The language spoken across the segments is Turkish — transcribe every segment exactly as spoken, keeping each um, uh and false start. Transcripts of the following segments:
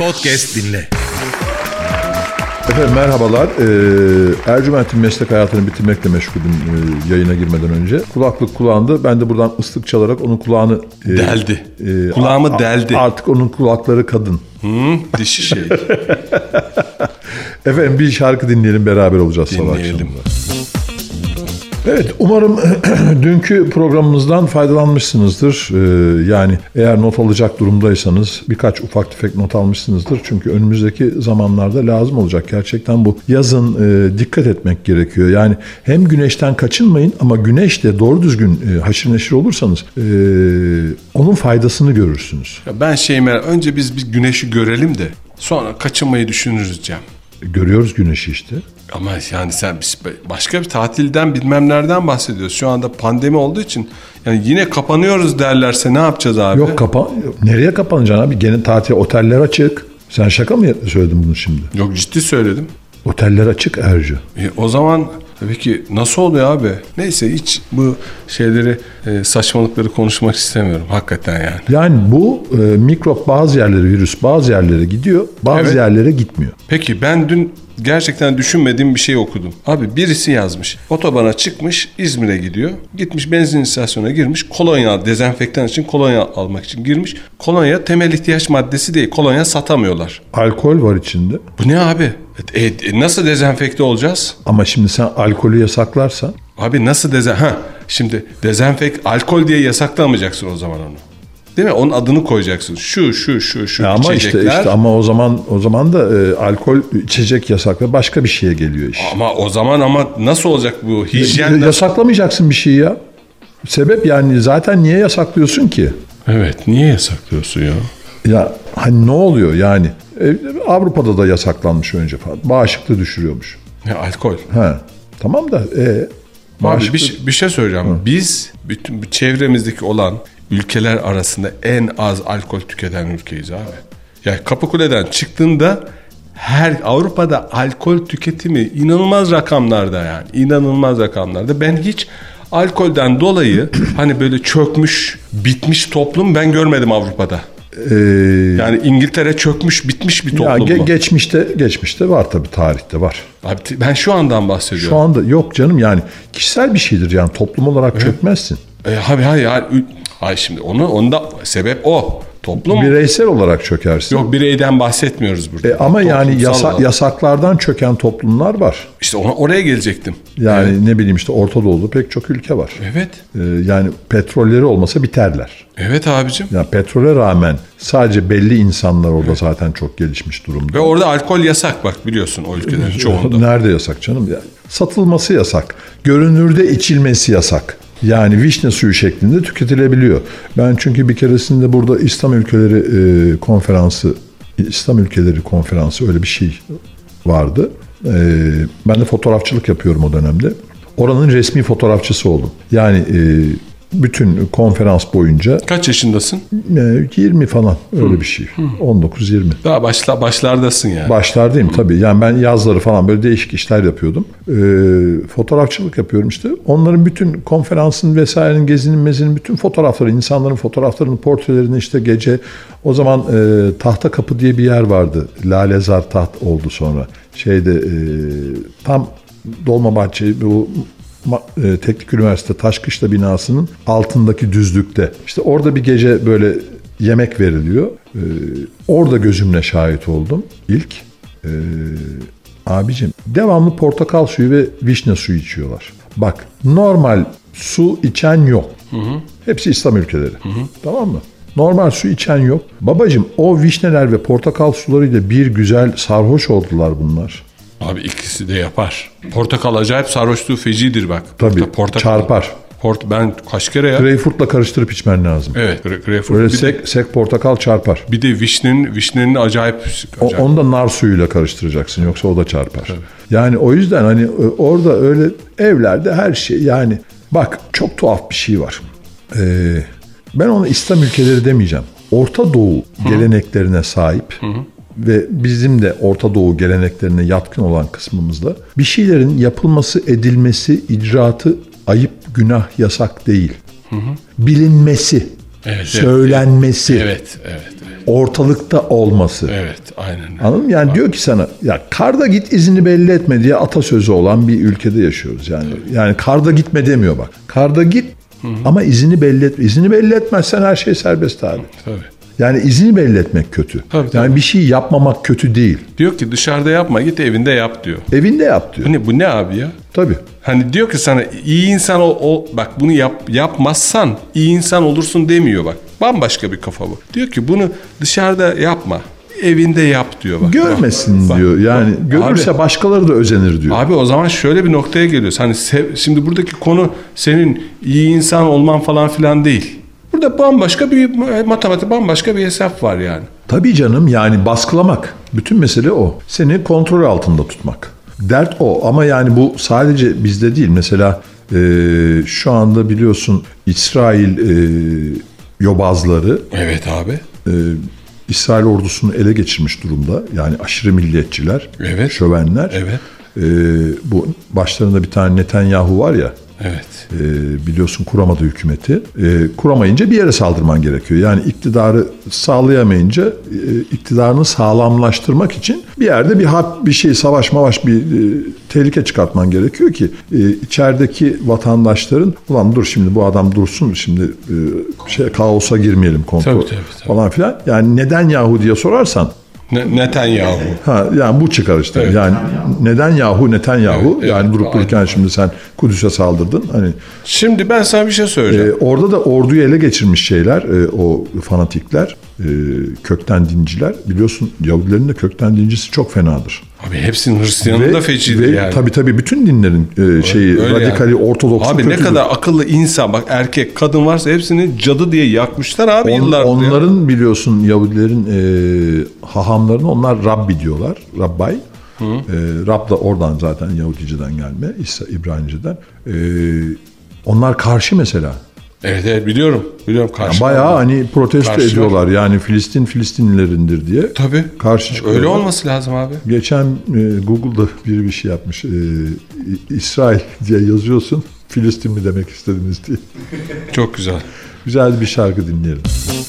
Podcast dinle. Efendim merhabalar. Ee, Ercüment'in meslek hayatını bitirmekle meşgulüm e, yayına girmeden önce. Kulaklık kulağında. Ben de buradan ıslık çalarak onun kulağını... E, deldi. E, Kulağımı a, deldi. Artık onun kulakları kadın. Hmm, dişi şey. Efendim bir şarkı dinleyelim, beraber olacağız sabah Dinleyelim. Evet, umarım dünkü programımızdan faydalanmışsınızdır. Ee, yani eğer not alacak durumdaysanız birkaç ufak tefek not almışsınızdır. Çünkü önümüzdeki zamanlarda lazım olacak. Gerçekten bu yazın e, dikkat etmek gerekiyor. Yani hem güneşten kaçınmayın ama güneşle doğru düzgün e, haşır neşir olursanız e, onun faydasını görürsünüz. Ya ben şey merak, önce biz bir güneşi görelim de sonra kaçınmayı düşünürüz Cem. Görüyoruz güneşi işte. Ama yani sen başka bir tatilden bilmem nereden bahsediyoruz. Şu anda pandemi olduğu için yani yine kapanıyoruz derlerse ne yapacağız abi? Yok kapan nereye kapanacaksın abi? Gene tatil, oteller açık. Sen şaka mı söyledin bunu şimdi? Yok, ciddi söyledim. Oteller açık Ercü. E, o zaman tabii ki nasıl oluyor abi? Neyse, hiç bu şeyleri e, saçmalıkları konuşmak istemiyorum hakikaten yani. Yani bu e, mikrop bazı yerlere, virüs bazı yerlere gidiyor, bazı Evet. yerlere gitmiyor. Peki ben dün gerçekten düşünmediğim bir şey okudum. Abi birisi yazmış. Otobana çıkmış, İzmir'e gidiyor. Gitmiş benzin istasyonuna girmiş. Kolonya, dezenfektan için kolonya almak için girmiş. Kolonya temel ihtiyaç maddesi değil. Kolonya satamıyorlar. Alkol var içinde. Bu ne abi? E, e, nasıl dezenfekte olacağız? Ama şimdi sen alkolü yasaklarsan Abi nasıl dezen... Ha, şimdi dezenfekt, alkol diye yasaklamayacaksın o zaman onu. Değil mi? Onun adını koyacaksın. Şu, şu, şu, şu ya ama içecekler. işte işte ama o zaman o zaman da e, alkol içecek yasakla başka bir şeye geliyor iş. Ama o zaman ama nasıl olacak bu? Hijyen Ya- nasıl? Yasaklamayacaksın bir şeyi ya. Sebep yani zaten niye yasaklıyorsun ki? Evet, niye yasaklıyorsun ya? Ya hani ne oluyor yani? E, Avrupa'da da yasaklanmış önce falan. Bağışıklığı düşürüyormuş. Ya alkol. He. Tamam da e, Abi bir, şey- bir şey söyleyeceğim. Hı. Biz bütün bu çevremizdeki olan ülkeler arasında en az alkol tüketen ülkeyiz abi. Yani Kapıkule'den çıktığında her Avrupa'da alkol tüketimi inanılmaz rakamlarda yani. İnanılmaz rakamlarda. Ben hiç alkolden dolayı hani böyle çökmüş, bitmiş toplum ben görmedim Avrupa'da. Ee, Yani İngiltere çökmüş, bitmiş bir ya toplum ge- mu? geçmişte geçmişte var tabii, tarihte var. Abi ben şu andan bahsediyorum. Şu anda yok canım, yani kişisel bir şeydir yani, toplum olarak evet. çökmezsin. E, abi hayır yani, hayır şimdi onu onda sebep o. Toplum bireysel olarak çökersin. Yok, bireyden bahsetmiyoruz burada. E, ama yani yasa, olarak. yasaklardan çöken toplumlar var. İşte ona, oraya gelecektim. Yani evet. ne bileyim işte Orta Doğu'da pek çok ülke var. Evet. E, yani petrolleri olmasa biterler. Evet abicim. Yani petrole rağmen sadece belli insanlar orada evet. zaten çok gelişmiş durumda. Ve orada alkol yasak bak, biliyorsun o ülkelerin çoğunda. Nerede yasak canım? Yani satılması yasak. Görünürde içilmesi yasak. Yani vişne suyu şeklinde tüketilebiliyor. Ben çünkü bir keresinde burada İslam ülkeleri e, konferansı, İslam ülkeleri konferansı öyle bir şey vardı. E, ben de fotoğrafçılık yapıyorum o dönemde. Oranın resmi fotoğrafçısı oldum. Yani e, bütün konferans boyunca. Kaç yaşındasın? E, yirmi falan öyle hmm. bir şey. on dokuz yirmi. Daha başla, başlardasın yani. Başlardayım hmm. tabii. Yani ben yazları falan böyle değişik işler yapıyordum. E, fotoğrafçılık yapıyorum işte. Onların bütün konferansın vesairenin, gezinin, mezinin bütün fotoğrafları, insanların fotoğraflarını, portrelerini işte gece. O zaman e, Tahta Kapı diye bir yer vardı. Lalezar Taht oldu sonra. Şeyde e, tam Dolmabahçe, bu Teknik Üniversite Taşkışla binasının altındaki düzlükte. İşte orada bir gece böyle yemek veriliyor. Ee, orada gözümle şahit oldum ilk. Ee, abicim devamlı portakal suyu ve vişne suyu içiyorlar. Bak, normal su içen yok. Hı hı. Hepsi İslam ülkeleri. Hı hı. Tamam mı? Normal su içen yok. Babacım o vişneler ve portakal sularıyla bir güzel sarhoş oldular bunlar. Abi ikisi de yapar. Portakal acayip sarhoşluğu fecidir bak. Tabii Portakal. çarpar. Port, ben kaç kere ya? Greyfurtla karıştırıp içmen lazım. Evet. Greyfurt. Böyle sek, de, sek portakal çarpar. Bir de vişnenin, vişnenin acayip. acayip. O, onu da nar suyuyla karıştıracaksın, yoksa o da çarpar. Tabii. Yani o yüzden hani orada öyle evlerde her şey, yani bak çok tuhaf bir şey var. Ee, ben ona İslam ülkeleri demeyeceğim. Orta Doğu Hı. geleneklerine sahip Hı. ve bizim de Orta Doğu geleneklerine yatkın olan kısmımızda bir şeylerin yapılması, edilmesi, icraatı ayıp, günah, yasak değil. Hı hı. Bilinmesi, evet, söylenmesi. Evet, evet, evet. ortalıkta olması. Evet, aynen. Anladın mı? Yani Abi. diyor ki sana ya karda git izini belli etme diye atasözü olan bir ülkede yaşıyoruz yani. Tabii. Yani karda gitme demiyor bak. Karda git Hı-hı. ama izini belli etme. İzini belli etmezsen her şey serbest abi. Tabii. Yani izini belli etmek kötü. Tabii, tabii. Yani bir şey yapmamak kötü değil. Diyor ki dışarıda yapma, git evinde yap diyor. Evinde yap diyor. Bu ne, bu ne abi ya? Tabii. Hani diyor ki sana iyi insan ol, ol bak bunu yap yapmazsan iyi insan olursun demiyor bak. Bambaşka bir kafa bu. Diyor ki bunu dışarıda yapma. Evinde yap diyor bak. Görmesin bak, diyor. Yani bak, görürse abi, başkaları da özenir diyor. Abi o zaman şöyle bir noktaya geliyoruz. Hani sev, şimdi buradaki konu senin iyi insan olman falan filan değil. Burada bambaşka bir matematik, bambaşka bir hesap var yani. Tabii canım, yani baskılamak. Bütün mesele o. Seni kontrol altında tutmak. Dert o, ama yani bu sadece bizde değil. Mesela e, şu anda biliyorsun İsrail e, yobazları. Evet abi. E, İsrail ordusunu ele geçirmiş durumda. Yani aşırı milliyetçiler, evet. şövenler. Evet. E, bu başlarında bir tane Netanyahu var ya. Evet. E, biliyorsun kuramadı hükümeti. E, kuramayınca bir yere saldırman gerekiyor. Yani iktidarı sağlayamayınca e, iktidarını sağlamlaştırmak için bir yerde bir harp, bir şey, savaş mavaş bir e, tehlike çıkartman gerekiyor ki e, içerideki vatandaşların ulan dur şimdi bu adam dursun şimdi e, şey kaosa girmeyelim kontrol tabii, tabii, tabii. falan filan. Yani neden Yahu diye sorarsan Netanyahu. Ha, yani bu çıkar işte. Evet. Yani neden Yahu Netanyahu? Evet, yani evet, durup dururken şimdi sen Kudüs'e saldırdın. Hani şimdi ben sana bir şey söyleyeceğim. E, orada da orduyu ele geçirmiş şeyler, e, o fanatikler, e, kökten dinciler. Biliyorsun Yahudilerin de kökten dincisi çok fenadır. Abi hepsinin Hristiyanı da fecidir yani. Tabii tabii bütün dinlerin e, şeyi öyle radikali, yani. Ortodoksu abi kötüdür. Ne kadar akıllı insan, bak erkek kadın varsa hepsini cadı diye yakmışlar abi On, yıllardır. Onların ya. Biliyorsun Yahudilerin e, hahamlarını onlar Rabbi diyorlar. Rabbay. E, Rab da oradan zaten Yahudiceden gelme. İsa İbraniceden. E, onlar karşı mesela. Evet evet biliyorum. Biliyorum karşı. Yani bayağı hani protesto karşı ediyorlar. Var. Yani Filistin Filistinlilerindir diye. Tabii. Karşı çıkıyorlar. Öyle olması lazım abi. Geçen e, Google'da biri bir şey yapmış. E, İsrail diye yazıyorsun. Filistin mi demek istediniz diye. Çok güzel. Güzel bir şarkı dinleyelim.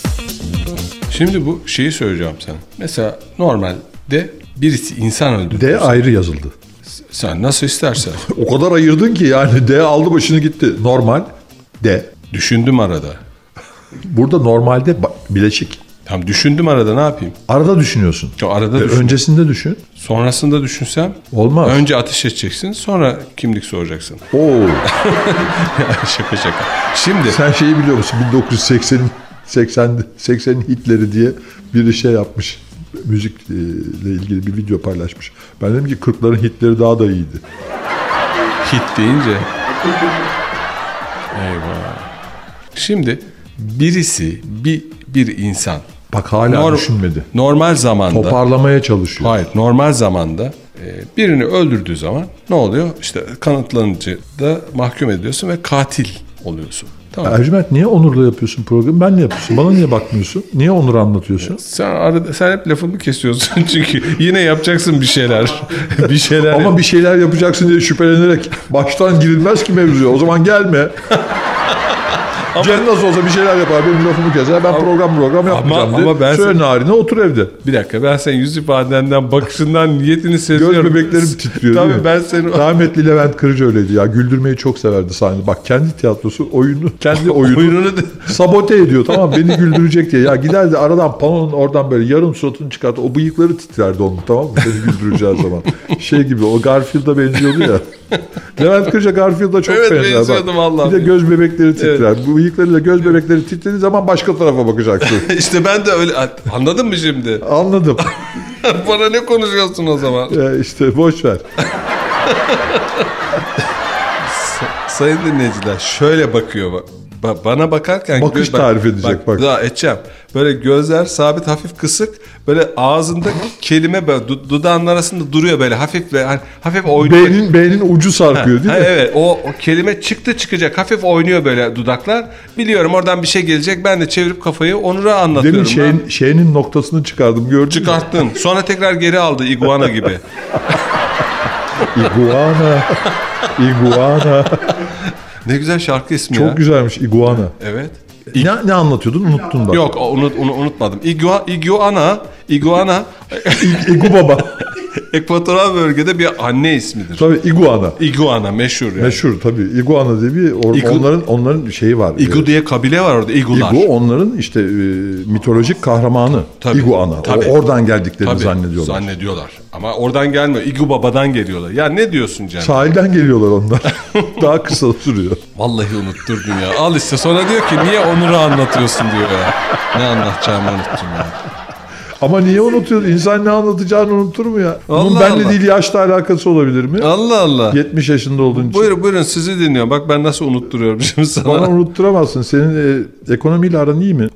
Şimdi bu şeyi söyleyeceğim sana. Mesela normalde birisi insan öldürdü. D ayrı yazıldı. Sen nasıl istersen. O kadar ayırdın ki yani D aldı başını gitti. Normal D. Düşündüm arada. Burada normalde bileşik. Tamam düşündüm arada, ne yapayım? Arada düşünüyorsun. Yo, arada e, düşün. Öncesinde düşün. Sonrasında düşünsem. Olmaz. Önce ateş edeceksin, sonra kimlik soracaksın. Oo. Şaka şaka. Şimdi. Sen şeyi biliyor musun? bin dokuz yüz seksenin seksen seksenin hitleri diye bir şey yapmış. Müzikle ilgili bir video paylaşmış. Ben dedim ki kırkların hitleri daha da iyiydi. Hit deyince. Eyvah. Şimdi birisi bir bir insan. Bak hala Norm, düşünmedi. Normal zamanda. Toparlamaya çalışıyor. Hayır, normal zamanda e, birini öldürdüğü zaman ne oluyor? İşte kanıtlanınca da mahkum ediliyorsun ve katil oluyorsun. Tamam. Ercüment niye Onur'la yapıyorsun programı? Ben ne yapıyorsun? Bana niye bakmıyorsun? Niye Onur'u anlatıyorsun? Sen arada sen hep lafımı kesiyorsun çünkü yine yapacaksın bir şeyler. bir şeyler. Ama bir şeyler yapacaksın diye şüphelenerek baştan girilmez ki mevzuya. O zaman gelme. Ama, Cem nasıl olsa bir şeyler yapar, benim lafımı keser, ben ama, program program yapmayacağım ama, ama ben söyle sen, narine otur evde. Bir dakika, ben senin yüz ifadenden, bakışından niyetini seziyorum. Göz bebeklerim titriyor. Tabii ben seni... Rahmetli Levent Kırcı öyleydi ya, güldürmeyi çok severdi sahnede. Bak kendi tiyatrosu, oyunu, kendi oyunu, oyunu sabote ediyor, tamam beni güldürecek diye. Ya giderdi aradan panonun oradan böyle yarım suratını çıkarttı, o bıyıkları titrerdi onun, tamam mı? Seni güldüreceği zaman. Şey gibi, o Garfield'a benziyordu ya. Levent Kırcı Garfield'a çok evet, benzer. Benziyordum vallahi. Bir de göz bebekleri titrer. Evet. Bu bıyıklarıyla göz bebekleri titrediği zaman başka tarafa bakacaksın. İşte ben de öyle. Anladın mı şimdi? Anladım. Bana ne konuşuyorsun o zaman? Ya işte boş ver. Sayın dinleyiciler şöyle bakıyor bak. Bana bakarken bakış göz, tarif edecek bak. bak. Daha edeceğim. Böyle gözler sabit, hafif kısık. Böyle ağzında kelime böyle dudağının arasında duruyor böyle hafif ve hani hafif oynuyor. Beynin beynin ucu sarkıyor ha, değil ha, mi? Evet. O, o kelime çıktı çıkacak. Hafif oynuyor böyle dudaklar. Biliyorum oradan bir şey gelecek. Ben de çevirip kafayı Onur'a anlatıyorum. Demin şeyin, şeyinin noktasını çıkardım, gördün Çıkarttın. mü? Sonra tekrar geri aldı iguana gibi. İguana. İguana. Ne güzel şarkı ismi Çok ya. güzelmiş, iguana. Evet. Ne, ne anlatıyordun? Unuttun bak. Yok unut, onu unutmadım. Igua, iguana, iguana İgu baba. ekvatoral bölgede bir anne ismidir. Tabii iguana. Iguana meşhur yani. Meşhur tabii. Iguana diye bir or, İgu, onların onların şeyi var. İgu diye kabile var orada. İgular. İgu onların işte e, mitolojik kahramanı. Tabii, iguana. tabii. O, oradan geldiklerini Tabii, zannediyorlar. Zannediyorlar. Ama oradan gelmiyor. İgu babadan geliyorlar. Ya ne diyorsun Cem? Sahilden geliyorlar onlar. Daha kısa sürüyor. Vallahi unutturdun ya. Al işte sonra diyor ki niye Onur'u anlatıyorsun diyor ya. Ne anlatacağımı unuttum ya. Ama niye unutuyorsun? İnsan ne anlatacağını unutur mu ya? Bunun Allah benle Allah. değil yaşla alakası olabilir mi? Allah Allah. yetmiş yaşında olduğun için. Buyurun buyurun sizi dinliyorum. Bak ben nasıl unutturuyorum şimdi sana. Bana unutturamazsın. Senin e, ekonomiyle aran iyi mi?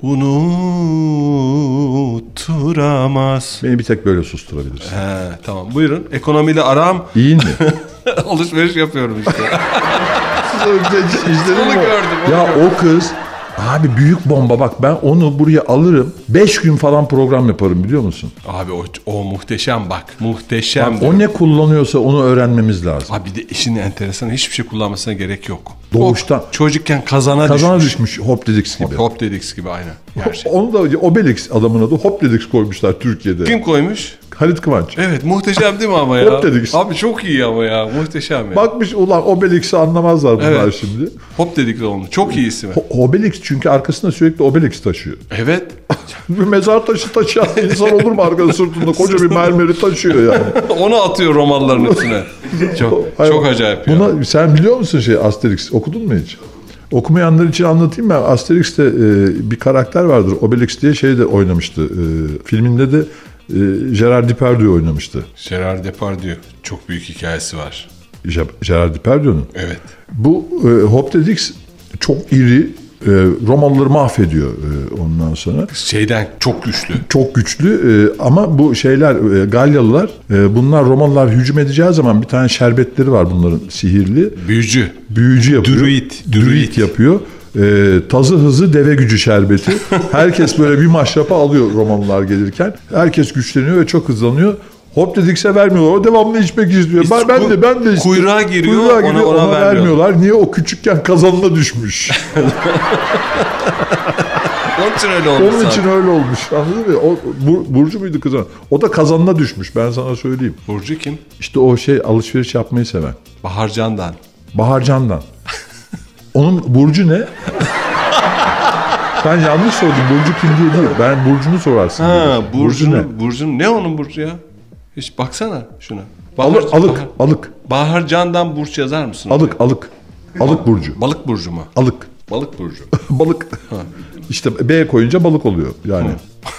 Unutturamaz. Beni bir tek böyle susturabilirsin. He, tamam buyurun. Ekonomiyle aram. İyi mi? Alışveriş yapıyorum işte. İzledin Onu mi? gördüm, onu Ya gördüm. o kız abi büyük bomba bak ben onu buraya alırım. Beş gün falan program yaparım biliyor musun? Abi o, o muhteşem bak. Muhteşem. Bak, o ne kullanıyorsa onu öğrenmemiz lazım. Abi bir de işin enteresan hiçbir şey kullanmasına gerek yok. Doğuştan. O çocukken kazana, Kazana düşmüş. düşmüş Hopdedix gibi. Hop, hop dedix gibi aynen. Gerçekten. Onu da Obelix adamın adı Hopdedix koymuşlar Türkiye'de. Kim koymuş? Halit Kıvanç. Evet muhteşem değil mi ama ya? Hop dedik. Abi çok iyi ama ya muhteşem ya. Bakmış ulan Obelix'i anlamazlar bunlar Evet. şimdi. Hop dedik de onu. Çok iyi ismi. O- Obelix çünkü arkasında sürekli Obelix taşıyor. Evet. Bir mezar taşı taşıyan insan olur mu arkada sırtında koca bir mermeri taşıyor yani. Onu atıyor romanların üstüne. Çok Hayır, çok acayip ya. Buna, sen biliyor musun şey Asterix okudun mu hiç? Okumayanlar için anlatayım ben. Asterix'te e, bir karakter vardır. Obelix diye şey de oynamıştı. E, filminde de e, Gerard Depardieu oynamıştı. Gerard Depardieu. Çok büyük hikayesi var. Je- Gerard Depardieu'nun. Evet. Bu e, Hopdedix çok iri e, Romalıları mahvediyor e, ondan sonra. Şeyden çok güçlü. Çok güçlü e, ama bu şeyler e, Galyalılar e, bunlar Romalılar hücum edeceği zaman bir tane şerbetleri var bunların sihirli. Büyücü. Büyücü yapıyor. Druid. Druid yapıyor. E, tazı hızı deve gücü şerbeti. Herkes böyle bir maşrapa alıyor Romalılar gelirken. Herkes güçleniyor ve çok hızlanıyor. Hopdedix'e vermiyorlar. O devamlı içmek istiyor. Ben, ben de ben de istiyorum. Kuyruğa giriyor, Kuyruğa ona- giriyor, ona ona, vermiyorlar. vermiyorlar. Niye? O küçükken kazanına düşmüş. Onun için öyle olmuş. Onun için zaten. öyle olmuş. Anladın mı? O, Bur- Burcu muydu kızın? O da kazanına düşmüş. Ben sana söyleyeyim. Burcu kim? İşte o şey alışveriş yapmayı seven. Bahar Candan. Bahar Candan. Onun burcu ne? Ben yanlış sordum. Burcu kim diye değil. Ben burcunu sorarsın. Ha, dedim. Burcu ne? ne? Burcu ne onun Burcu ya? Hiç baksana şuna. Bahar, Alık, alık, Bahar, alık, Bahar Candan Burç yazar mısın? alık, alık. Alık burcu. Balık Burcu mu? Alık. Balık Burcu. Balık. İşte B koyunca balık oluyor yani.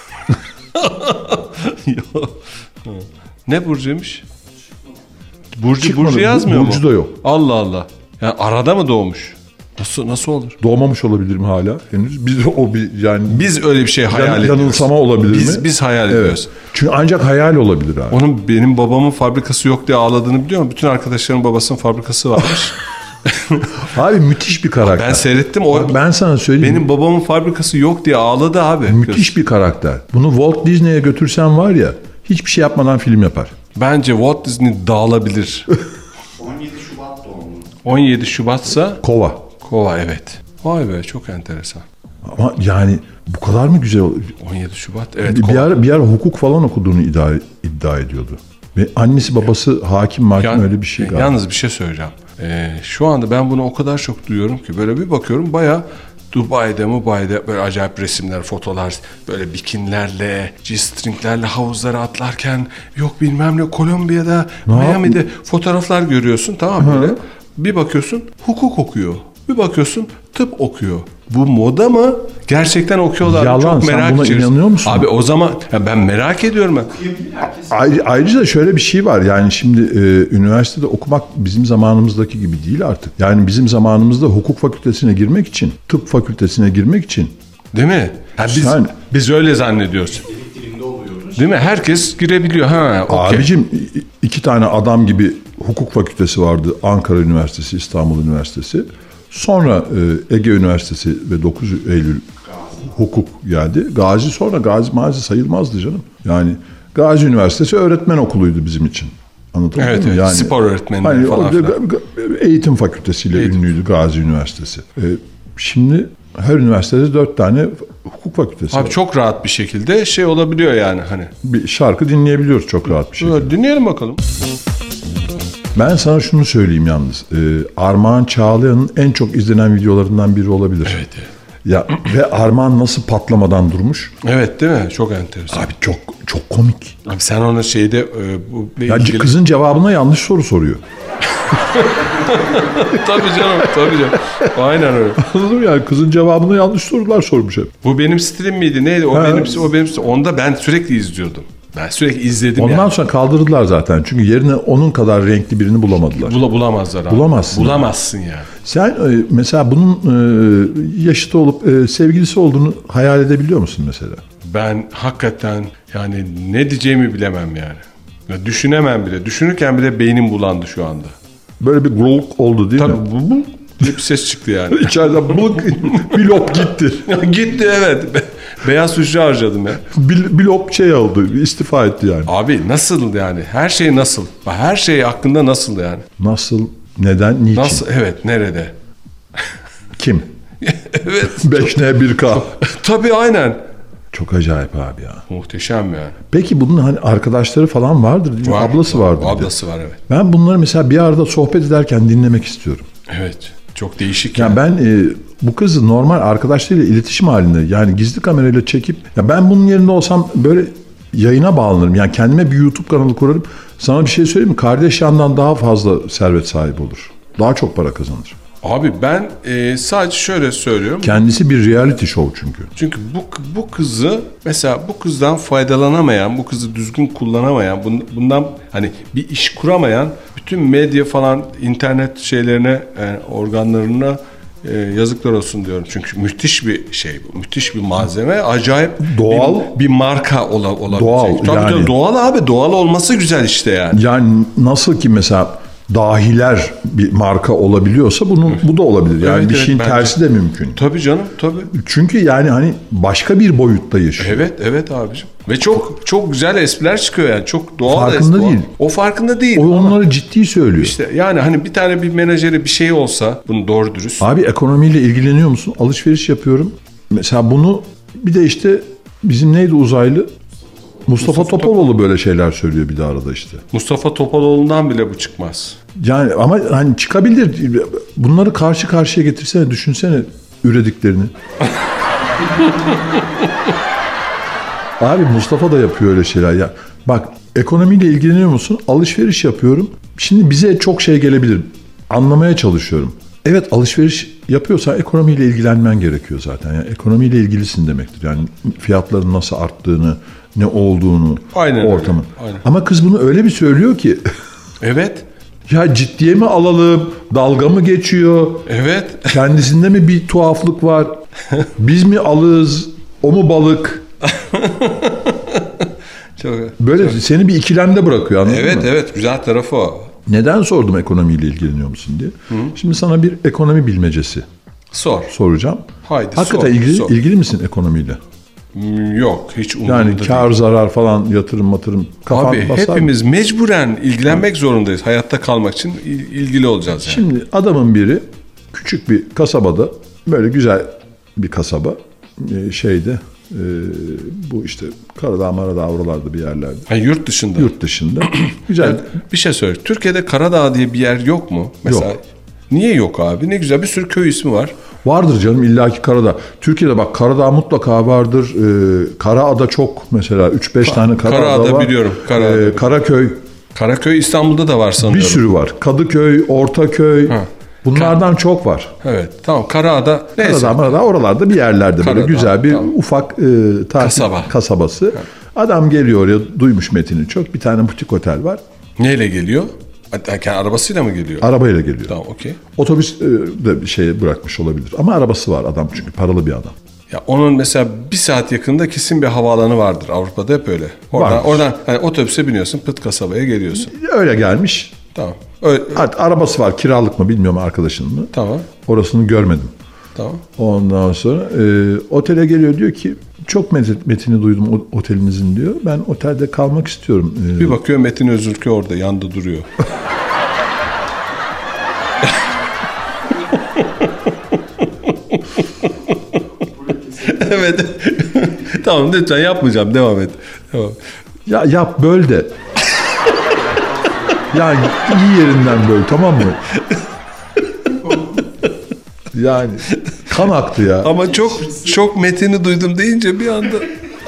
Ne Burcu'ymuş? Burcu Çıkmadı. Burcu yazmıyor Burcu mu? da yok. Allah Allah. Ya arada mı doğmuş? Nasıl nasıl olur? Doğmamış olabilir mi hala henüz? Biz o bir yani Biz öyle bir şey hayal yan- ediyoruz. yanılsama olabilir biz, mi? Biz hayal Evet. ediyoruz. Çünkü ancak hayal olabilir abi. Onun benim babamın fabrikası yok diye ağladığını biliyor musun? Bütün arkadaşlarımın babasının fabrikası varmış. Abi müthiş bir karakter. Ben seyrettim. O, Bak ben sana söyleyeyim. benim babamın fabrikası yok diye ağladı abi. Müthiş bir karakter. Bunu Walt Disney'e götürsen var ya hiçbir şey yapmadan film yapar. Bence Walt Disney dağılabilir. on yedi Şubat doğumlu. on yedi Şubat'sa Kova. Kova evet. Vay be çok enteresan. Ama yani bu kadar mı güzel? ol- on yedi Şubat evet Bir, Kova. bir ara bir ara hukuk falan okuduğunu iddia, iddia ediyordu. Ve annesi babası hakim mahkum Yan- öyle bir şey galiba. Yalnız bir şey söyleyeceğim. Ee, şu anda ben bunu o kadar çok duyuyorum ki böyle bir bakıyorum baya Dubai'de, Mubai'de böyle acayip resimler, fotolar, böyle bikinlerle, G-stringlerle havuzlara atlarken yok bilmem ne Kolombiya'da, Ne Miami'de fotoğraflar görüyorsun tamam mı böyle. Bir bakıyorsun hukuk okuyor. Bir bakıyorsun tıp okuyor. Bu moda mı? Gerçekten okuyorlar. Yalan, Çok sen merak buna içerisinde. inanıyor musun? Abi o zaman ya ben merak ediyorum ben. Ayrı- Ayrıca şöyle bir şey var. Yani şimdi e, üniversitede okumak bizim zamanımızdaki gibi değil artık. Yani bizim zamanımızda hukuk fakültesine girmek için, tıp fakültesine girmek için Değil mi? Ha, biz, Sen- biz öyle zannediyoruz. Elektriğinde oluyoruz. Değil mi? Herkes girebiliyor. Ha, okey. abicim i- iki tane adam gibi hukuk fakültesi vardı. Ankara Üniversitesi, İstanbul Üniversitesi. Sonra e, Ege Üniversitesi ve dokuz Eylül hukuk geldi. Gazi sonra Gazi Mazi sayılmazdı canım. Yani Gazi Üniversitesi öğretmen okuluydu bizim için. Anlatabildim Evet, mi? evet. Yani, Spor öğretmenliği hani falan o- filan. ga- ga- Eğitim fakültesiyle Eğitim. ünlüydü Gazi Üniversitesi. E, şimdi Her üniversitede dört tane hukuk fakültesi Abi var. çok rahat bir şekilde şey olabiliyor yani hani. Bir şarkı dinleyebiliyoruz çok rahat bir şekilde. Dinleyelim bakalım. Ben sana şunu söyleyeyim yalnız. Ee, Armağan Çağlayan'ın en çok izlenen videolarından biri olabilir. Evet. Ya ve Armağan nasıl patlamadan durmuş? Evet değil mi? Çok enteresan. Abi çok çok komik. Abi sen ona şeyde e, bu Ya ilgili... kızın cevabına yanlış soru soruyor. Tabii canım, tabii canım. Aynen öyle. Anladın mı yani? Kızın cevabına yanlış sorular sormuş hep. Bu benim stilim miydi? Neydi? O Ha. benim o benim onda ben sürekli izliyordum. Ben sürekli izledim Ondan yani. sonra kaldırdılar zaten. Çünkü yerine onun kadar renkli birini bulamadılar. Bula, bulamazlar abi. Bulamazsın. Bulamazsın yani. Sen e, mesela bunun e, yaşıtı olup e, sevgilisi olduğunu hayal edebiliyor musun mesela? Ben hakikaten yani ne diyeceğimi bilemem yani. Ya düşünemem bile. Düşünürken bile beynim bulandı şu anda. Böyle bir glok oldu değil mi? Tabii bu, bu diye bir ses çıktı yani. İçeriden bılık bir lop gitti. Gitti evet. Be- Beyaz hücre harcadım ya. Bir, bir lop şey oldu. İstifa etti yani. Abi nasıl yani? Her şey nasıl? Her şey hakkında nasıl yani? Nasıl? Neden? Niçin? Nasıl? Evet. Nerede? Kim? Evet. beş N bir K. Tabii aynen. Çok acayip abi ya. Muhteşem yani. Peki bunun hani arkadaşları falan vardır değil mi? Var. Ablası vardır. bir de. Ablası var evet. Ben bunları mesela bir arada sohbet ederken dinlemek istiyorum. Evet. Çok değişik Yani yani. ben e, bu kızı normal arkadaşlarıyla iletişim halinde yani gizli kamerayla çekip ya ben bunun yerinde olsam böyle yayına bağlanırım. Yani kendime bir YouTube kanalı kurarım. Sana bir şey söyleyeyim mi? Kardeş yandan daha fazla servet sahibi olur. Daha çok para kazanır. Abi ben e, sadece şöyle söylüyorum. Kendisi bir reality show çünkü. Çünkü bu bu kızı mesela bu kızdan faydalanamayan, bu kızı düzgün kullanamayan, bun- bundan hani bir iş kuramayan bütün medya falan internet şeylerine, yani organlarına e, yazıklar olsun diyorum. Çünkü müthiş bir şey bu. Müthiş bir malzeme. Acayip Doğal. bir, bir marka ola, olabilecek. Doğal, Tabii yani. tabii doğal abi. Doğal olması güzel işte yani. Yani nasıl ki mesela dahiler bir marka olabiliyorsa bunun bu da olabilir. Yani Evet, bir evet, şeyin bence. tersi de mümkün. Tabii canım tabii. Çünkü yani hani başka bir boyutta yaşıyor. Evet evet abicim. Ve çok çok güzel espriler çıkıyor yani. Çok doğal Farkında espri. değil. O farkında değil. O Ama onları ciddi söylüyor. İşte yani hani bir tane bir menajeri bir şey olsa bunu doğru dürüst. Abi ekonomiyle ilgileniyor musun? Alışveriş yapıyorum. Mesela bunu bir de işte bizim neydi uzaylı? Mustafa, Mustafa Topaloğlu böyle şeyler söylüyor bir de arada işte. Mustafa Topaloğlu'ndan bile bu çıkmaz. Yani ama hani çıkabilir. Bunları karşı karşıya getirsene, düşünsene ürediklerini. Abi Mustafa da yapıyor öyle şeyler ya. Bak ekonomiyle ilgileniyor musun? Alışveriş yapıyorum. Şimdi bize çok şey gelebilir. Anlamaya çalışıyorum. Evet alışveriş yapıyorsan ekonomiyle ilgilenmen gerekiyor zaten. Yani ekonomiyle ilgilisin demektir. Yani fiyatların nasıl arttığını, ne olduğunu, Aynen öyle, ortamı. aynen. Ama kız bunu öyle bir söylüyor ki Evet. ya ciddiye mi alalım? Dalga mı geçiyor? Evet. Kendisinde mi bir tuhaflık var? Biz mi alığız? O mu balık? Çok, Böyle seni bir ikilemde bırakıyor anladın evet mı? evet güzel tarafı o. Neden sordum ekonomiyle ilgileniyor musun diye. Şimdi sana bir ekonomi bilmecesi Sor. soracağım. Haydi Hakikaten sor, ilgili, sor. ilgili misin ekonomiyle? Hmm, Yok hiç umurumda Yani değil. kar zarar falan yatırım matırım kafan Abi basar mı? hepimiz mecburen ilgilenmek zorundayız. Hayatta kalmak için il- ilgili olacağız yani. Şimdi adamın biri küçük bir kasabada böyle güzel bir kasaba e, şeyde e, bu işte Karadağ Maradağ oralarda bir yerlerde Ha, yurt dışında. yurt dışında güzel Bir şey söyle. Türkiye'de Karadağ diye bir yer yok mu? Mesela Yok. niye yok abi? Ne güzel bir sürü köy ismi var. vardır canım illaki Karadağ. Türkiye'de bak Karadağ mutlaka vardır. Ee, Karaada çok mesela üç beş tane Karadağ Karaada var. biliyorum, Karaada. Ee, Karaköy Karaköy İstanbul'da da var sanıyorum. bir sürü var. Kadıköy, Ortaköy. Ha. Bunlardan çok var. Evet tamam Karaada neyse. Karadağ Maradağ oralarda bir yerlerde böyle Karadağ, güzel bir tamam. ufak e, tatil Kasaba. kasabası. Adam geliyor oraya duymuş metini çok. Bir tane butik otel var. Neyle geliyor? Hatta arabasıyla mı geliyor? Arabayla geliyor. Tamam okey. Otobüs e, de bir şey bırakmış olabilir. Ama arabası var adam çünkü paralı bir adam. Ya onun mesela bir saat yakında kesin bir havaalanı vardır. Avrupa'da hep öyle. Oradan, Vardır. oradan yani otobüse biniyorsun pıt kasabaya geliyorsun. Öyle gelmiş. Tamam. Öyle, Artık arabası var kiralık mı bilmiyorum arkadaşının mı. tamam. Orasını görmedim. Tamam. Ondan sonra e, otele geliyor diyor ki çok met- metini duydum o- otelinizin diyor. Ben otelde kalmak istiyorum. E, Bir bakıyor Metin Özürkü orada yanda duruyor. Evet. Tamam lütfen yapmayacağım. Devam et. Tamam. Ya yap böl de. Yani iyi yerinden böl, tamam mı? Yani kan aktı ya. Ama çok çok metini duydum deyince bir anda.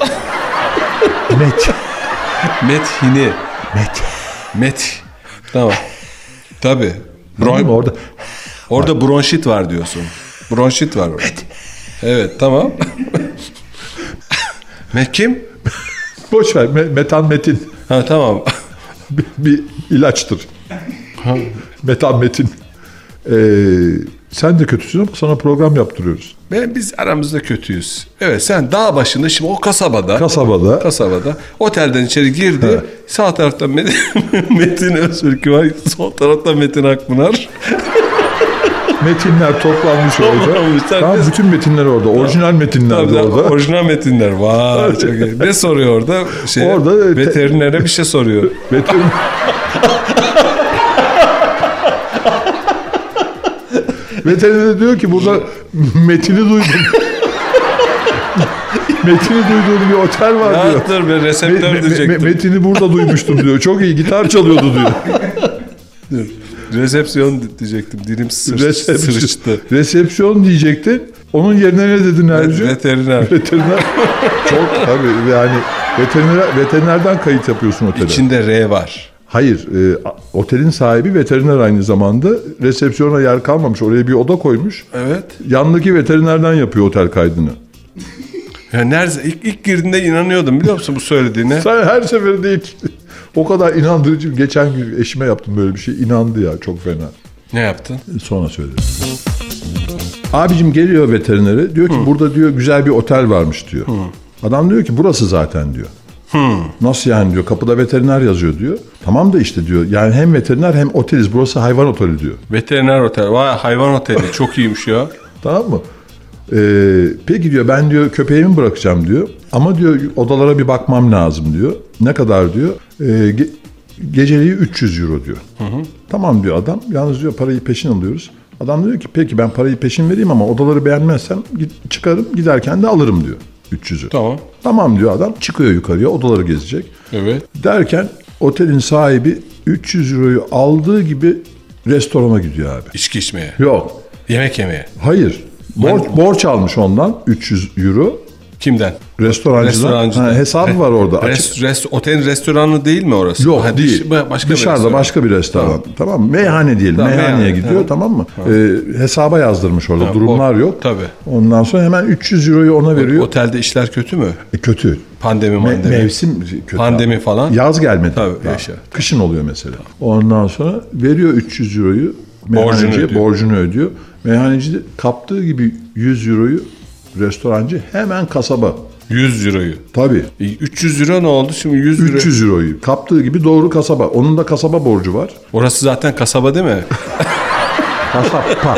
Met. Methini. Met. Met. Tamam. Tabii. Bron- orada. Orada bronşit var diyorsun. Bronşit var orada. Met. Evet tamam. Met kim? Boş ver. Me- metan metin. Ha tamam. bir, bir ilaçtır. Metan metin. Ee, sen de kötüsün ama sana program yaptırıyoruz. Ve biz aramızda kötüyüz. Evet sen dağ başında şimdi o kasabada. Kasabada. Kasabada. Otelden içeri girdi. Evet. Sağ tarafta Metin, Metin Öztürk var. Sol tarafta Metin Akpınar. Metinler toplanmış orada. Toplanmışlar. Tamam, bütün metinler orada. Orijinal metinler Tabii de de orada. orijinal metinler. Vay çok iyi. Ne soruyor orada? Şey, Orada te- veterinere bir şey soruyor. Veterin... Veteriner diyor ki burada metini duydum. Metini duyduğum bir otel var Ya diyor. dur ben reseptör Me- me- diyecektim. me- metini burada duymuştum diyor. Çok iyi gitar çalıyordu diyor. Dur. Resepsiyon diyecektim. Dilim sır, Resepsiyon, sırıştı. resepsiyon diyecektin. Onun yerine ne dedin Ercü? Veteriner. Veteriner. Çok tabii yani veteriner, veterinerden kayıt yapıyorsun otele. İçinde R var. Hayır, e, otelin sahibi veteriner aynı zamanda. Resepsiyona yer kalmamış. Oraya bir oda koymuş. Evet. Yandaki veterinerden yapıyor otel kaydını. Ya nerede ilk, ilk girdiğinde inanıyordum biliyor musun bu söylediğine? Sen her seferinde ilk o kadar inandırıcı. Geçen gün eşime yaptım böyle bir şey. İnandı ya, çok fena. Ne yaptın? Sonra söyledim. Abicim geliyor veterinere. Diyor ki Hı. burada diyor güzel bir otel varmış diyor. Hı. Adam diyor ki burası zaten diyor. Hmm. Nasıl yani diyor, kapıda veteriner yazıyor diyor. Tamam da işte diyor yani hem veteriner hem oteliz, burası hayvan oteli diyor. Veteriner otel, vay hayvan oteli çok iyiymiş ya. Tamam mı? Ee, peki diyor ben diyor köpeğimi bırakacağım diyor. Ama diyor odalara bir bakmam lazım diyor. Ne kadar diyor? Ee, ge- geceliği üç yüz euro diyor. Hı hı. Tamam diyor adam. Yalnız diyor parayı peşin alıyoruz. Adam diyor ki peki ben parayı peşin vereyim ama odaları beğenmezsem çıkarım giderken de alırım diyor. üç yüzü. Tamam. Tamam diyor adam. Çıkıyor yukarıya, odaları gezecek. Evet. Derken otelin sahibi üç yüz euroyu aldığı gibi restorana gidiyor abi. İçki içmeye. Yok. Yemek yemeye. Hayır. Borç, borç almış ondan üç yüz euro. Kimden? Restorancıdan. Restorancıdan. Ha, hesabı var orada. Res, res, otelin restoranı değil mi orası? Yok ha, değil. Başka Dışarıda bir restoran. başka bir restoran. Tamam, tamam mı? Meyhane diyelim. Tamam, Meyhaneye meyhane. gidiyor, Ha. tamam mı? Ee, hesaba yazdırmış orada. Tamam, Durumlar o- yok. tabii. Ondan sonra hemen üç yüz euroyu ona veriyor. Otelde işler kötü mü? E, kötü. Pandemi Me- mandemi. mevsim kötü. Pandemi abi. falan. Yaz gelmedi. Tabii, daha. yaşa. Kışın oluyor mesela. Ondan sonra veriyor üç yüz euroyu. Borcunu Meyhaneciye ödüyor. borcunu ödüyor. Meyhaneci de kaptığı gibi yüz euroyu restorancı hemen kasaba. yüz euroyu. Tabii. E, üç yüz euro ne oldu şimdi yüz euro? üç yüz euroyu kaptığı gibi doğru kasaba. Onun da kasaba borcu var. Orası zaten kasaba değil mi? Kasapa.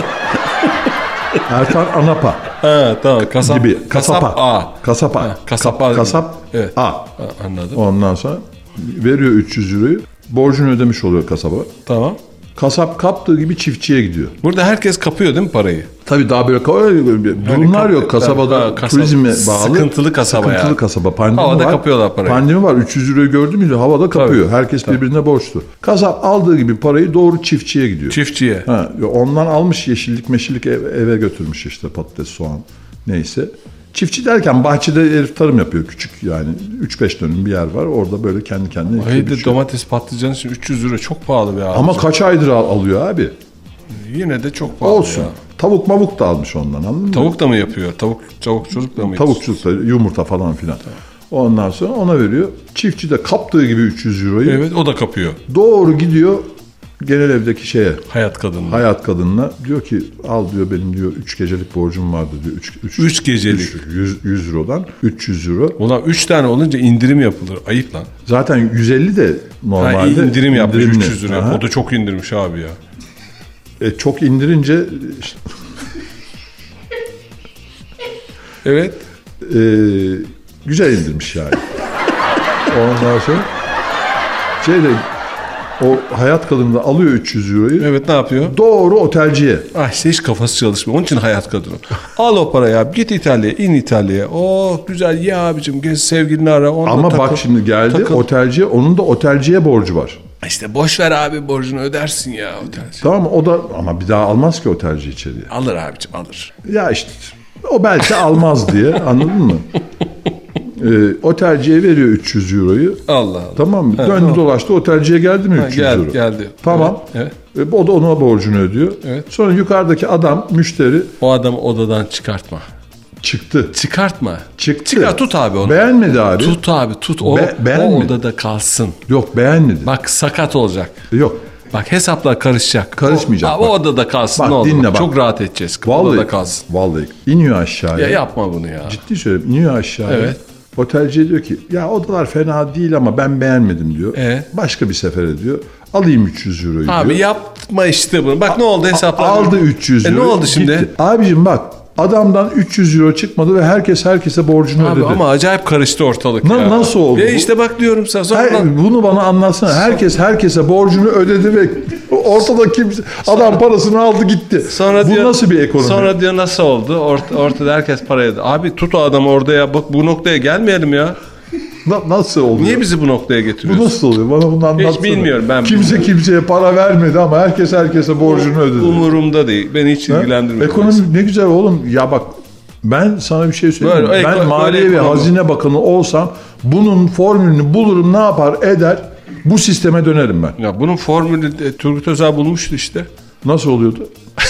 Ertan Anapa Ha tamam. Kasap, gibi. kasap Kasapa. A. Kasapa. Ha, kasap A. Kap- kasap Evet. A. Ha, anladım. Ondan sonra veriyor üç yüz euroyu. Borcunu ödemiş oluyor kasaba. Tamam. Kasap kaptığı gibi çiftçiye gidiyor. Burada herkes kapıyor değil mi parayı? Tabii daha böyle durumlar yok kasabada, Ha, kasaba- turizme bağlı. sıkıntılı kasaba Sıkıntılı yani. kasaba. Pandemi Havada var. kapıyorlar parayı. Pandemi var. üç yüz euroyu gördü müydü? Havada kapıyor. Herkes birbirine borçlu. Kasap aldığı gibi parayı doğru çiftçiye gidiyor. Çiftçiye. Ha, ondan almış yeşillik meşillik ev- eve götürmüş işte patates, soğan neyse. Çiftçi derken bahçede herif tarım yapıyor küçük yani. üç beş dönüm bir yer var. Orada böyle kendi kendine ekip Haydi biçiyor. domates patlıcan için üç yüz euro çok pahalı bir abi. Ama kaç aydır al- alıyor abi? Yine de çok pahalı Olsun. ya. Tavuk mavuk da almış ondan, anladın mı? Tavuk da mı yapıyor? Tavuk tavuk çocuk da mı? Tavukçulukta yumurta falan filan. Ondan sonra ona veriyor. Çiftçi de kaptığı gibi üç yüz euroyu Evet o da kapıyor. doğru gidiyor genel evdeki şeye. Hayat kadını. Hayat kadınına diyor ki al diyor benim diyor üç gecelik borcum vardı diyor. üç Üç gecelik. yüz, yüz eurodan üç yüz euro. Ulan üç tane olunca indirim yapılır. Ayıp lan. Zaten yüz elli de Ha, normalde indirim yapmış indirimli. üç yüz liraya. Aha. O da çok indirmiş abi ya. E, çok indirince işte, Evet. e, güzel indirmiş yani. Ondan sonra şeyde O hayat kadını da alıyor üç yüz euroyu. Evet, ne yapıyor? Doğru otelciye. Ah işte hiç kafası çalışmıyor. Onun için hayat kadını. Al o parayı abi. Git İtalya'ya. In İtalya'ya. Oh güzel ya abicim. Gez sevgilini ara. Ama takıl, bak şimdi geldi takıl. Otelciye. Onun da otelciye borcu var. İşte boş ver abi, borcunu ödersin ya otelci. Tamam, o da ama bir daha almaz ki otelci içeriye. Alır abicim, alır. Ya işte o belki almaz diye, anladın mı? Ee, otelciye veriyor üç yüz euroyu. Allah Allah. Tamam mı? Ha, Döndü tamam. dolaştı, otelciye geldi mi Ha, üç yüz geldi, euro? geldi. Tamam. Evet, evet. O da ona borcunu ödüyor. Evet. Sonra yukarıdaki adam, müşteri o adamı odadan çıkartma. çıktı. Çıkartma. Çıktı. Çıkar, tut abi onu. Beğenmedi abi. Tut abi, tut. O, Be- o beğenmedi. odada kalsın. Yok, beğenmedi. Bak sakat olacak. Yok. Bak hesaplar karışacak. Karışmayacak. O, bak. o odada kalsın. Bak, ne olur. dinle bak. Çok rahat edeceğiz. Vallahi, Odada kalsın. Vallahi iniyor aşağıya. Ya yapma bunu ya. Ciddi söylüyorum, iniyor aşağıya. Evet. Otelciye diyor ki ya odalar fena değil ama ben beğenmedim diyor. Evet. Başka bir sefere diyor. Alayım üç yüz euroyu Abi diyor. yapma işte bunu. Bak ne oldu hesaplar. Aldı üç yüz euro. E ne oldu şimdi? Gitti. Abicim bak, adamdan üç yüz euro çıkmadı ve herkes herkese borcunu Abi ödedi. ama acayip karıştı ortalık Na- ya. nasıl oldu Ya bu? işte bak diyorum sana. Sonra Her- bunu bana anlatsana. Herkes herkese borcunu ödedi ve ortada kimse, adam parasını aldı gitti. Sonra bu diyor, nasıl bir ekonomi? Sonra diyor nasıl oldu? Ort, ortada herkes parayı. Abi tut o adamı orada ya. Bak bu noktaya gelmeyelim ya. Na- nasıl oluyor? Niye bizi bu noktaya Bu getiriyorsun? nasıl oluyor? Bana bunu anlatsana. bilmiyorum, ben Kimse bilmiyorum. kimseye para vermedi ama herkes herkese borcunu ödedi. Umurumda değil. Beni hiç Ha? ilgilendirmiyor. Ekonomi ne güzel oğlum. Ya bak, ben sana bir şey söyleyeyim. Böyle, ben böyle Maliye ve ekonomi. Hazine Bakanı olsam bunun formülünü bulurum, ne yapar eder, bu sisteme dönerim ben. Ya bunun formülü de Turgut Özal bulmuştu işte. Nasıl oluyordu?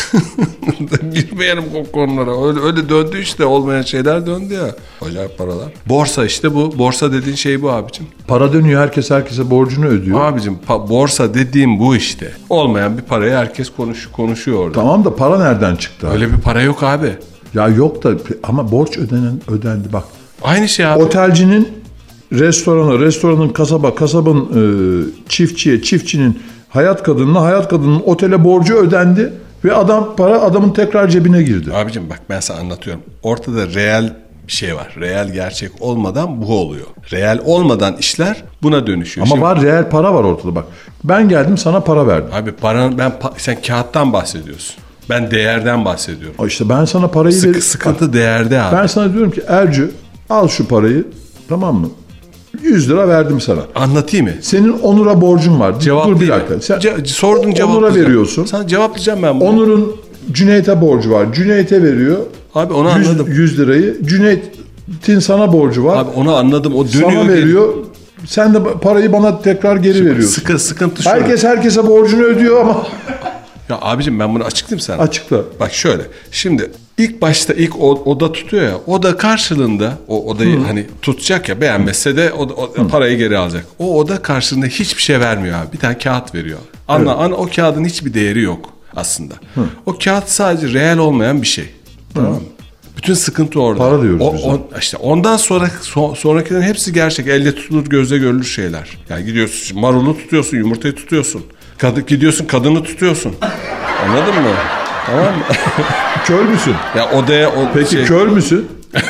Girmeyelim o konulara. Öyle, öyle döndü işte. Olmayan şeyler döndü ya. Acayip paralar. Borsa işte bu. Borsa dediğin şey bu abicim. Para dönüyor, herkes herkese borcunu ödüyor. Abicim pa- borsa dediğim bu işte. Olmayan bir parayı herkes konuş konuşuyor orada. Tamam da para nereden çıktı? Öyle bir para yok abi. Ya yok da ama borç ödenen ödendi bak. Aynı şey abi. Otelcinin restorana, restoranın kasaba, kasabın e, çiftçiye, çiftçinin hayat kadınına, hayat kadının otele borcu ödendi ve adam para adamın tekrar cebine girdi. Abicim bak ben sana anlatıyorum. Ortada reel bir şey var. Reel gerçek olmadan bu oluyor. Reel olmadan işler buna dönüşüyor. Ama Şimdi, var, reel para var ortada bak. Ben geldim sana para verdim. abi paranın ben pa- sen kağıttan bahsediyorsun. Ben değerden bahsediyorum. Aa, İşte ben sana parayı Sıkı, verip- sıkıntı değerde abi. Ben sana diyorum ki Ercü, al şu parayı, tamam mı? yüz lira verdim sana. Anlatayım mı? Senin Onur'a borcun var. Cevap Dur bir değil mi? dakika. Sen Ce- sordun Onur'a cevaplayacağım. veriyorsun. Sana cevaplayacağım ben bunu. Onur'un Cüneyt'e borcu var. Cüneyt'e veriyor. Abi onu anladım. yüz lirayı. Cüneyt'in sana borcu var. Abi onu anladım. O dönüyor. sana veriyor. Sen de parayı bana tekrar geri veriyorsun. Sıkı, sıkıntı şöyle. Herkes herkese borcunu ödüyor ama Ya abicim ben bunu açıklayayım sana. açıkla. Bak şöyle. Şimdi ilk başta ilk o- oda tutuyor ya. Oda karşılığında o odayı hani tutacak ya, beğenmezse de o, o parayı geri alacak. O oda karşılığında hiçbir şey vermiyor abi. Bir tane kağıt veriyor. Anla, Evet. ana, o kağıdın hiçbir değeri yok aslında. O kağıt sadece reel olmayan bir şey. Tamam mı? Bütün sıkıntı orada. Para diyoruz o, biz o, işte ondan sonra so, sonrakilerin hepsi gerçek. Elle tutulur, gözle görülür şeyler. Yani gidiyorsun şimdi marulu tutuyorsun, yumurtayı tutuyorsun. Kadı, gidiyorsun kadını tutuyorsun. Anladın mı? Tamam mı? Kör müsün? Ya odaya o Peki şey, kör müsün?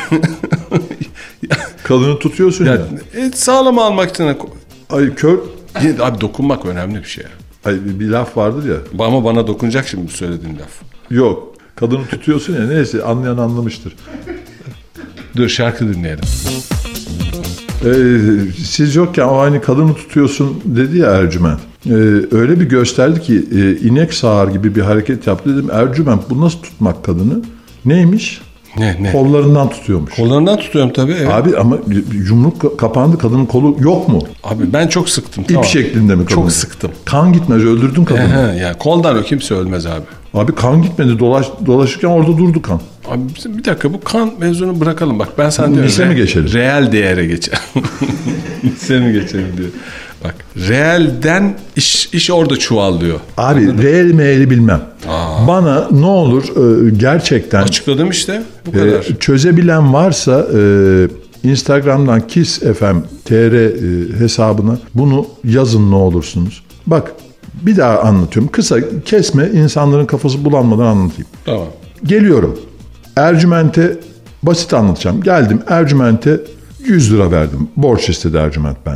Kadını tutuyorsun ya. ya, e, sağlam almak için Ay kör. abi dokunmak önemli bir şey. Ay bir laf vardır ya. Ama bana dokunacak şimdi bu söylediğin laf. Yok. Kadını tutuyorsun ya, neyse anlayan anlamıştır. Dur şarkı dinleyelim. Ee, siz yokken o aynı kadını tutuyorsun dedi ya Ercüment. Ee, öyle bir gösterdi ki e, inek sağar gibi bir hareket yaptı. Dedim Ercüment, bu nasıl tutmak kadını? Neymiş? Ne ne? Kollarından tutuyormuş. Kollarından tutuyorum tabii. Evet. Abi ama yumruk kapandı, kadının kolu yok mu? Abi ben çok sıktım. İp tamam. şeklinde mi kadın? Çok sıktım. Kan gitmez, öldürdün kadını. He, yani koldan o kimse ölmez abi. Abi kan gitmedi, dolaş, dolaşırken orada durdu kan. Abi bizim bir dakika bu kan mevzunu bırakalım. Bak ben sana diyorum. Lise mi geçelim? Reel değere geçelim. Lise mi geçelim diyor. Bak reelden iş, iş orada çuvallıyor. Abi reel meğeli bilmem. Aa. Bana ne olur e, gerçekten Açıkladım işte bu kadar. e, çözebilen varsa e, Instagram'dan Kiss F M T R e, hesabına bunu yazın ne olursunuz. Bak bir daha anlatıyorum. Kısa kesme, insanların kafası bulanmadan anlatayım. Tamam. Geliyorum. Ercüment'e basit anlatacağım. Geldim Ercüment'e yüz lira verdim. Borç istedi Ercüment benden.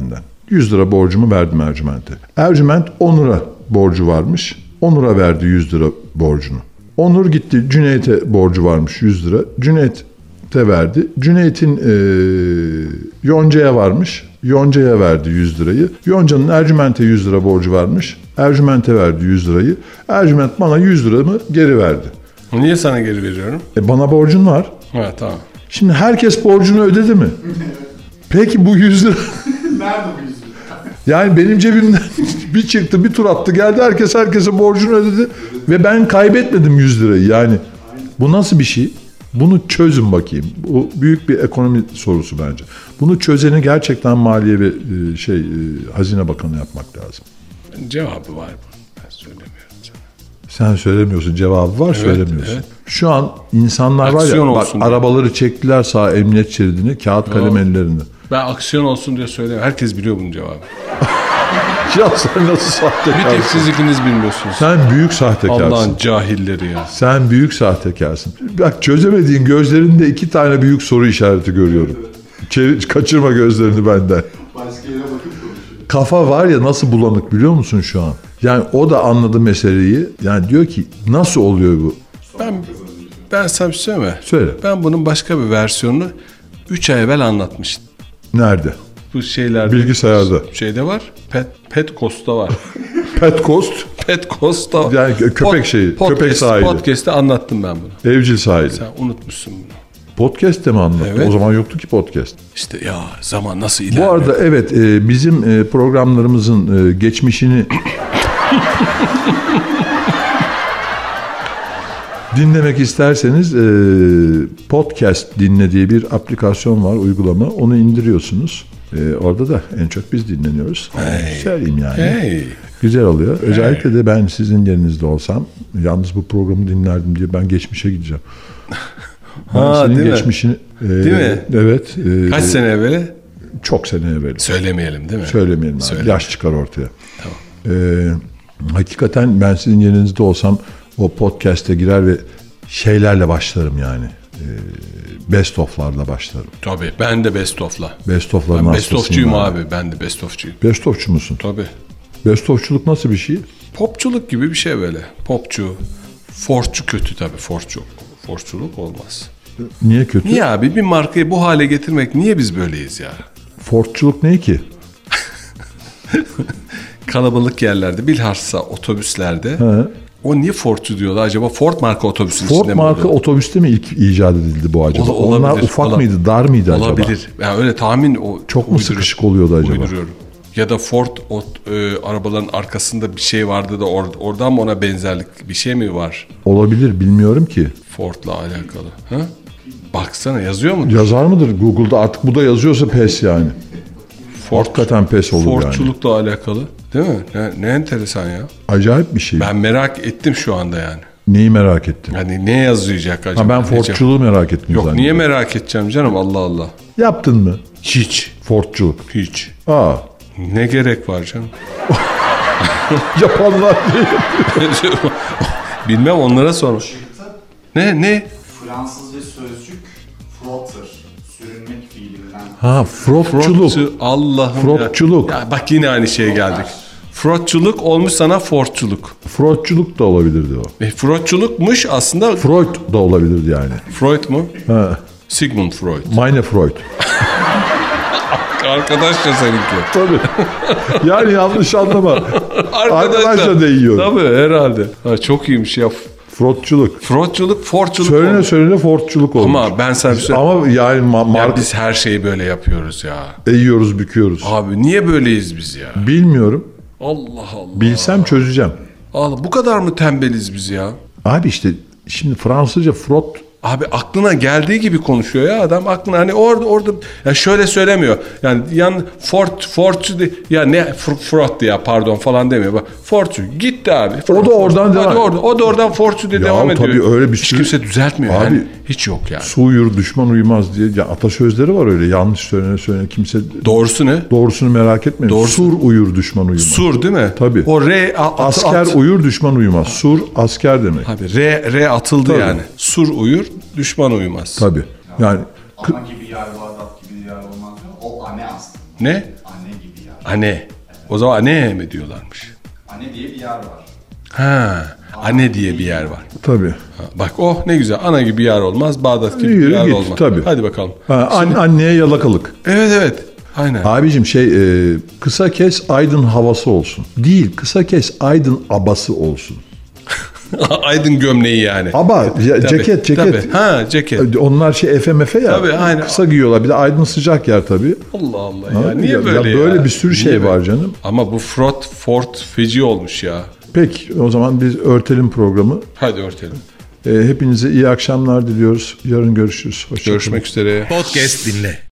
yüz lira borcumu verdim Ercüment'e. Ercüment Onur'a borcu varmış. Onur'a verdi yüz lira borcunu. Onur gitti Cüneyt'e borcu varmış yüz lira. Cüneyt'e verdi. Cüneyt'in e, Yonca'ya varmış. Yonca'ya verdi yüz lirayı. Yonca'nın Ercüment'e yüz lira borcu varmış. Ercüment'e verdi yüz lirayı. Ercüment bana yüz liramı geri verdi. Niye sana geri veriyorum? E bana borcun var. Ha tamam. Şimdi herkes borcunu ödedi mi? Peki bu yüz lira... Nerede bu yüz lira? Yani benim cebimden bir çıktı, bir tur attı, geldi, herkes herkese borcunu ödedi ve ben kaybetmedim yüz lirayı. Yani bu nasıl bir şey? Bunu çözün bakayım. Bu büyük bir ekonomi sorusu bence. Bunu çözeni gerçekten Maliye ve şey Hazine Bakanı yapmak lazım. Cevabı var bunun. Ben söylemiyorum sana. Sen söylemiyorsun, cevabı var, evet, söylemiyorsun. Evet. Şu an insanlar aksiyon var ya, bak diye. Arabaları çektiler sağ emniyet şeridine, kağıt kalem Yo. ellerinde. Ben aksiyon olsun diye söylemiyorum. Herkes biliyor bunun cevabı. Ya sen nasıl sahtekarsın? Bir tek siz ikiniz bilmiyorsunuz. Sen büyük sahtekarsın. Allah'ın cahilleri ya. Sen büyük sahtekarsın. Bak çözemediğin gözlerinde iki tane büyük soru işareti görüyorum. Çevir, kaçırma gözlerini benden. Başka yere bakıp konuşuyor. Kafa var ya nasıl bulanık biliyor musun şu an? Yani o da anladı meseleyi. Yani diyor ki nasıl oluyor bu? Ben ben sana bir şey söyleyeyim mi? Söyle. Ben bunun başka bir versiyonunu üç ay evvel anlatmıştım. Nerede? Bu şeylerde. Bilgisayarda. Şeyde var. Pet, Petcost'ta var. Petcost? Petcost'ta. Yani köpek Pod, şeyi. Podcast, köpek sahili. Podcast'te anlattım ben bunu. Evcil sahili. Sen unutmuşsun bunu. Podcast'te mi anlattın? Evet. O zaman yoktu ki podcast. İşte ya zaman nasıl ilerliyor. Bu arada evet e, bizim e, programlarımızın e, geçmişini dinlemek isterseniz e, podcast dinle diye bir aplikasyon var, uygulama. Onu indiriyorsunuz. E, orada da en çok biz dinleniyoruz. Hey. Söyleyeyim yani. Hey. Güzel oluyor. Hey. Özellikle de ben sizin yerinizde olsam, yalnız bu programı dinlerdim diye ben geçmişe gideceğim. Ben ha, senin değil geçmişini... Mi? E, değil mi? Evet. E, Kaç sene evveli? Çok sene evveli. Söylemeyelim değil mi? Söylemeyelim. Söylemeyelim. Yaş çıkar ortaya. Tamam. Ee, hakikaten ben sizin yerinizde olsam o podcast'e girer ve şeylerle başlarım yani. Ee, best of'larla başlarım. Tabii. Ben de best of'la. Best of'ların ben hastasıyım. Best of'cuyum abi. abi. Ben de best of'cuyum. Best of'cu musun? Tabii. Best of'culuk nasıl bir şey? Popçuluk gibi bir şey böyle. Popçu. Forçu kötü tabii. Forçu. Forçuluk olmaz. Niye kötü? Niye abi? Bir markayı bu hale getirmek, niye biz böyleyiz ya? Fordçuluk ne ki? Kalabalık yerlerde, bilhassa otobüslerde. He. O niye Ford'cu diyorlar acaba? Ford marka otobüsün Ford içinde mi? Ford marka otobüste mi ilk icat edildi bu acaba? Ol, Onlar ufak ola, mıydı, dar mıydı olabilir. acaba? Olabilir. Yani öyle tahmin o çok mu sıkışık oluyordu acaba? Uyduruyorum. Ya da Ford o, e, arabaların arkasında bir şey vardı da or, oradan mı ona benzerlik bir şey mi var? Olabilir, bilmiyorum ki. Ford'la alakalı. Ha? Baksana yazıyor mu? Yazar mıdır Google'da? Artık bu da yazıyorsa pes yani. Ford, hakikaten pes olur yani. Fordçulukla alakalı değil mi? Ne, ne enteresan ya. Acayip bir şey. Ben merak ettim şu anda yani. Neyi merak ettin? Yani ne yazacak acaba? Ha, ben Fordçuluğu merak ettim. Yok zannediyorum. niye merak edeceğim canım, Allah Allah. Yaptın mı? Hiç. Fordçuluk. Hiç. Aa. Ne gerek var canım? Yapanlar diye. Bilmem, onlara sor. Ne ne? Fransızca sözcük frotter. Sürünmek fiilinden. Ha, frotçuluk. Frotçu, Allah'ım Frotçuluk. ya. Ya bak yine aynı şeye geldik. Frotçuluk olmuş sana Fordçuluk. Frotçuluk da olabilirdi o. E, Frotçulukmuş aslında. Freud da olabilirdi yani. Freud mu? Ha. Sigmund Freud. Meine Freud. Arkadaşça seninki. Tabii. Yani yanlış anlama. Arkadaşça, Arkadaşça değiyor. Tabii herhalde. Ha, çok iyiymiş ya. Frotçuluk. Frotçuluk, Fordçuluk. Söylene olmuş. söylene Fordçuluk olmuş. Ama ben sana bir şey... Ama yani ma- Ya mark- biz her şeyi böyle yapıyoruz ya. eğiyoruz, büküyoruz. Abi niye böyleyiz biz ya? Bilmiyorum. Allah Allah. Bilsem çözeceğim. Allah, bu kadar mı tembeliz biz ya? Abi işte şimdi Fransızca frot. Abi aklına geldiği gibi konuşuyor ya adam, aklına hani orada orada ya şöyle söylemiyor. Yani yan Fort Fortçu de, ya ne Frot ya pardon falan demiyor. Bak Fortçu gitti abi. O da oradan devam. Hadi orada, o da oradan Fortçu diye Ya devam ediyor. tabii öyle bir Hiç sürü- kimse düzeltmiyor Abi, yani. Hiç yok yani. Su uyur düşman uyumaz diye ya atasözleri var öyle, yanlış söylene söylene kimse Doğrusu ne? doğrusunu merak etmeyin. Doğrusu. Sur uyur düşman uyumaz. Sur değil mi? Tabii. O R a- at, Asker at. uyur düşman uyumaz. Sur asker demek. Abi R R atıldı Tabii. yani. Sur uyur, düşman uyumaz. Tabii. Yani Ana gibi yer var, dat gibi yer olmaz diyor. O anne aslında. Ne? Anne gibi yer. Ane. O zaman Ane mi diyorlarmış? Ane diye bir yer var. Ha, Ane diye bir yer var. Tabii. Ha, bak oh ne güzel. Ana gibi yer olmaz, Bağdat gibi Yürü bir yer git, olmaz. tabii. Hadi bakalım. Ha, an- anneye yalakalık. Evet evet. Aynen. Abicim şey e, kısa kes Aydın havası olsun. Değil, kısa kes Aydın abası olsun. Aydın gömleği yani. Aba ya, Tabii, ceket ceket. tabii. Ha ceket. Onlar şey F M F ya. Tabii, aynen. Kısa giyiyorlar. Bir de Aydın sıcak yer tabii. Allah Allah Ha, ya. Niye ya- böyle ya ya? böyle bir sürü şey Niye var böyle? canım. Ama bu frot, fort feci olmuş ya. Peki o zaman biz örtelim programı. Hadi örtelim. E, hepinize iyi akşamlar diliyoruz. Yarın görüşürüz. Hoşça kalın. Görüşmek üzere. Podcast dinle.